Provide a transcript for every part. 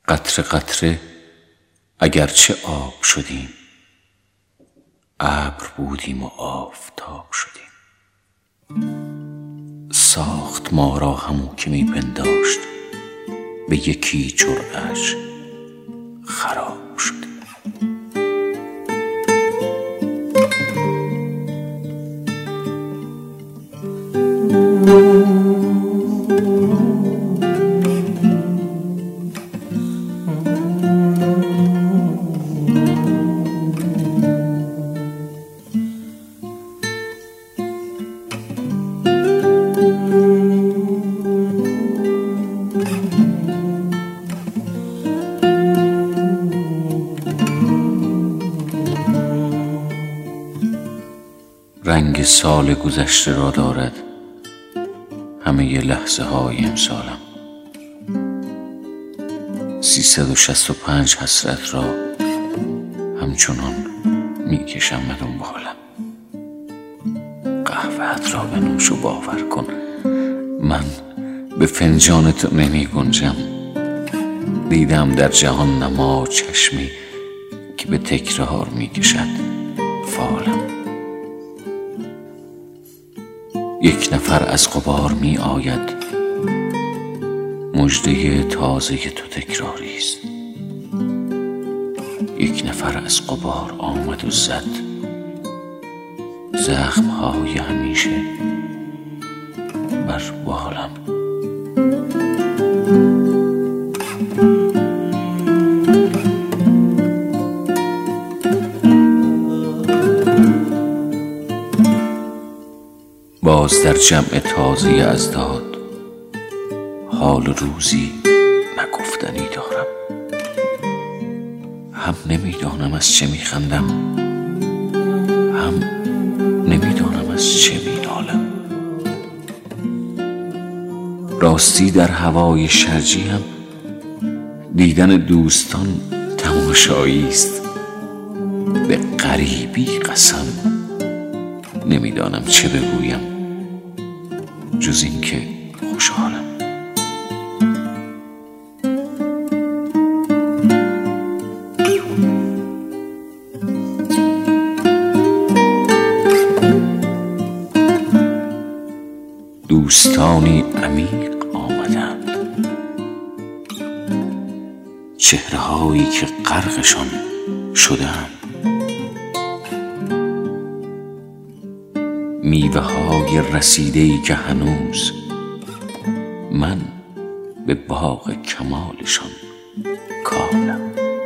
قطره قطره اگرچه آب شدیم، ابر بودیم و آفتاب شدیم. ساخت ما را همو که می پنداشت، به یکی جرعه‌اش خراب شدیم. رنگ سال گذشته را دارد همه لحظه های امسالم. 365 حسرت را همچنان می کشم به دنبالم. قهوه‌ات را بنوش و باور کن من به فنجان تو نمی گنجم. دیدم در جهان نما چشمی که به تکرار می کشد فالم. یک نفر از غبار می آید، مژده تازه تو تکراری است. یک نفر از غبار آمد و زد، زخم‌های همیشه بر بالم. باز در جمع تازه اضداد حال روزی نگفتنی دارم. هم نمیدانم از چه میخندم، هم نمیدانم از چه مینالم. راستی در هوای شرجی هم دیدن دوستان تماشایی است. به غریبی قسم نمیدانم چه بگویم جز این که خوشحالم. دوستانی عمیق آمدند، چهره‌هایی که غرقشان شده‌ام. میوه‌های رسیده‌ای که هنوز من به باغ کمالشان کالم.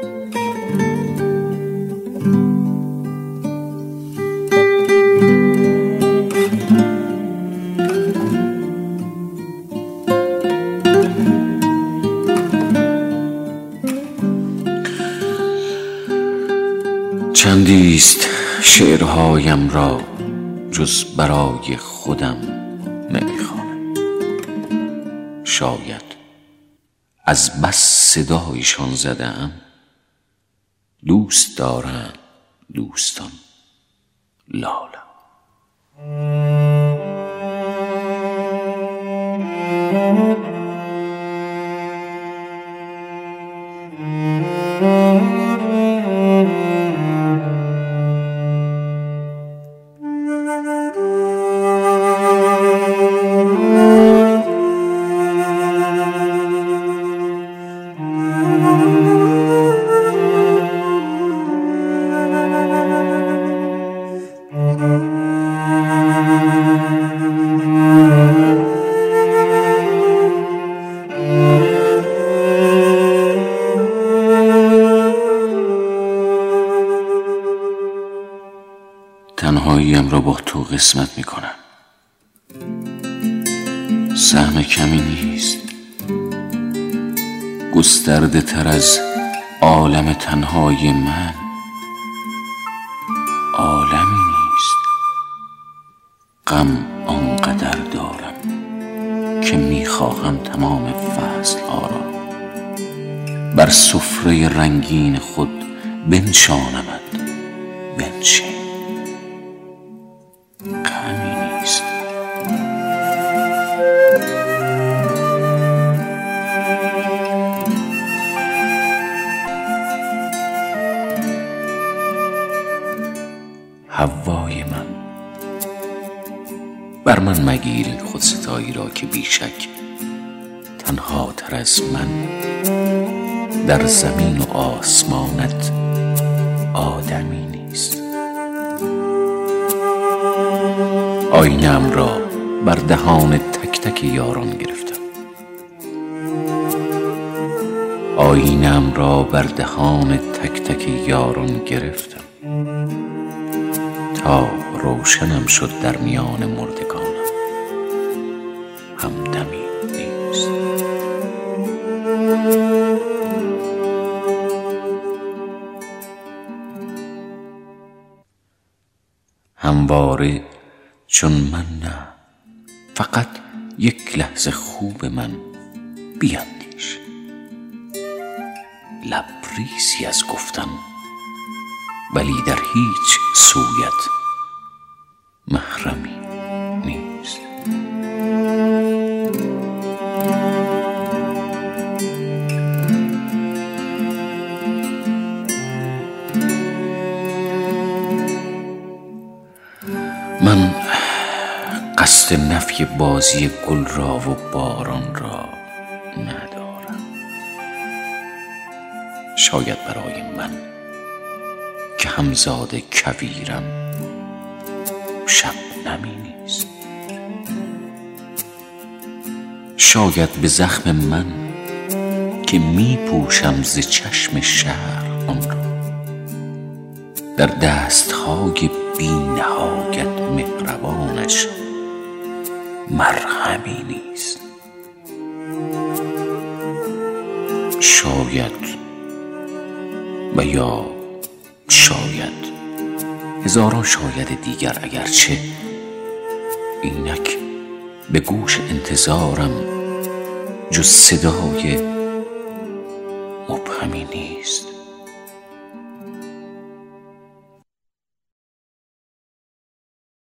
چندیست شعرهایم را جز برای خودم نمیخوانم. شاید از بس صدایشان زده‌ام. دوست دارند دوستان لالم. تنهاییم را با تو قسمت می کنم. سهم کمی نیست، گسترده تر از عالم تنهای من عالمی نیست. غم آنقدر دارم که می خواهم تمام فصل ها را بر سفره رنگین خود بنشانمت. بنشین، غمی نیست. حوای من. بر من مگیر این خودستایی را که بیشک تنها تر از من در زمین و آسمانت آدمی نیست. آینه‌ام را بر دهان تک تک یاران گرفتم، آینه‌ام را بر دهان تک تک یاران گرفتم تا روشنم شد در میان مردگانم همدمی نیست. همواره چون من نه، فقط یک لحظه خوب من بیندیش. لبریزی از گفتن ولی در هیچ سویت محرمی نیست. من قصد نفی بازی گل را و باران را ندارم. شاید برای من که همزاد کویرم شبنمی نیست. شاید به زخم من که می پوشم ز چشم شهر آن را در دستهای بی نهایت مهربانش مرهمی نیست. شاید و یا شاید هزاران شاید دیگر، اگرچه اینک به گوش انتظارم جز صدای مبهمی نیست.